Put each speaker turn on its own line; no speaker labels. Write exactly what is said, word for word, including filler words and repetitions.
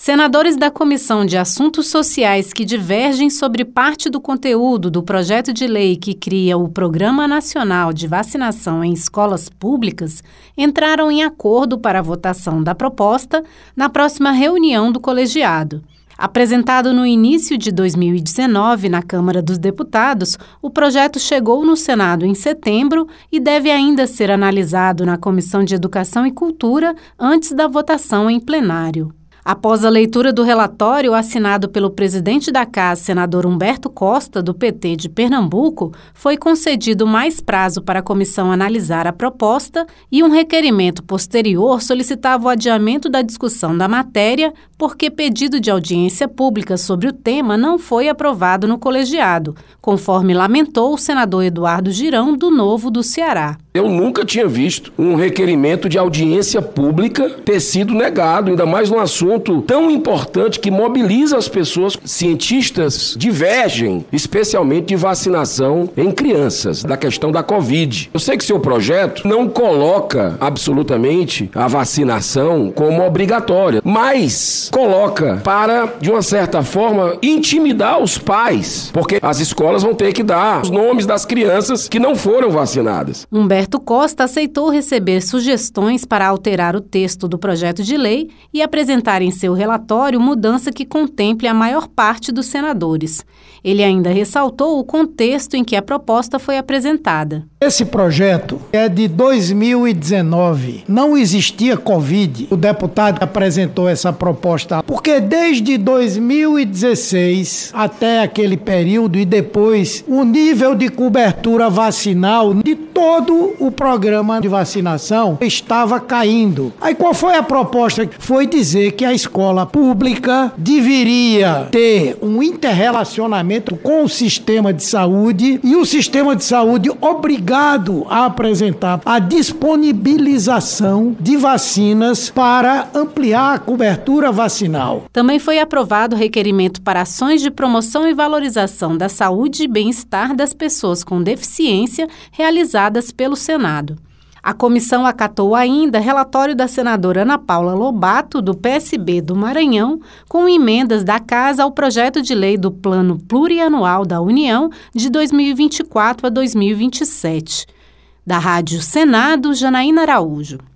Senadores da Comissão de Assuntos Sociais que divergem sobre parte do conteúdo do projeto de lei que cria o Programa Nacional de Vacinação em Escolas Públicas entraram em acordo para a votação da proposta na próxima reunião do colegiado. Apresentado no início de dois mil e dezenove na Câmara dos Deputados, o projeto chegou no Senado em setembro e deve ainda ser analisado na Comissão de Educação e Cultura antes da votação em plenário. Após a leitura do relatório assinado pelo presidente da Casa, senador Humberto Costa, do P T de Pernambuco, foi concedido mais prazo para a comissão analisar a proposta e um requerimento posterior solicitava o adiamento da discussão da matéria, porque pedido de audiência pública sobre o tema não foi aprovado no colegiado, conforme lamentou o senador Eduardo Girão, do Novo do Ceará.
Eu nunca tinha visto um requerimento de audiência pública ter sido negado, ainda mais num assunto tão importante que mobiliza as pessoas. Cientistas divergem, especialmente de vacinação em crianças, da questão da Covid. Eu sei que seu projeto não coloca absolutamente a vacinação como obrigatória, mas coloca para, de uma certa forma, intimidar os pais, porque as escolas vão ter que dar os nomes das crianças que não foram vacinadas.
Humberto Costa aceitou receber sugestões para alterar o texto do projeto de lei e apresentar em seu relatório mudança que contemple a maior parte dos senadores. Ele ainda ressaltou o contexto em que a proposta foi apresentada.
Esse projeto é de dois mil e dezenove. Não existia Covid. O deputado apresentou essa proposta porque desde dois mil e dezesseis até aquele período e depois o nível de cobertura vacinal de todo o programa de vacinação estava caindo. Aí qual foi a proposta? Foi dizer que a escola pública deveria ter um interrelacionamento com o sistema de saúde e o sistema de saúde obrigado a apresentar a disponibilização de vacinas para ampliar a cobertura vacinal.
Também foi aprovado o requerimento para ações de promoção e valorização da saúde e bem-estar das pessoas com deficiência realizadas pelo Senado. A comissão acatou ainda relatório da senadora Ana Paula Lobato, do P S B do Maranhão, com emendas da Casa ao projeto de lei do Plano Plurianual da União de dois mil e vinte e quatro a dois mil e vinte e sete. Da Rádio Senado, Janaína Araújo.